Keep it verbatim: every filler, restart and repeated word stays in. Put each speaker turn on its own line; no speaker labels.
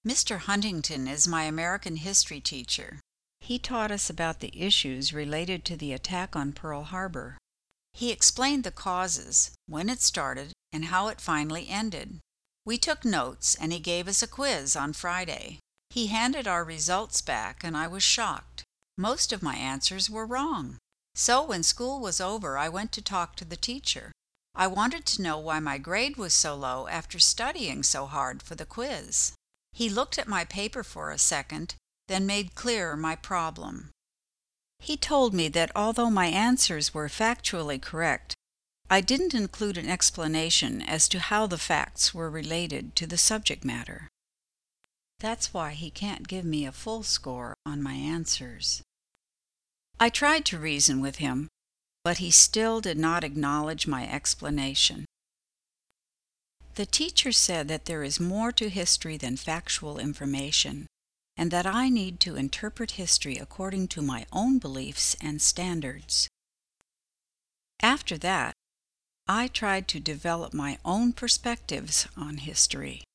Mister Huntington is my American history teacher. He taught us about the issues related to the attack on Pearl Harbor. He explained the causes, when it started, and how it finally ended. We took notes, and he gave us a quiz on Friday. He handed our results back, and I was shocked. Most of my answers were wrong. So when school was over, I went to talk to the teacher. I wanted to know why my grade was so low after studying so hard for the quiz. He looked at my paper for a second, then made clear my problem. He told me that although my answers were factually correct, I didn't include an explanation as to how the facts were related to the subject matter. That's why he can't give me a full score on my answers. I tried to reason with him, but he still did not acknowledge my explanation. The teacher said that there is more to history than factual information, and that I need to interpret history according to my own beliefs and standards. After that, I tried to develop my own perspectives on history.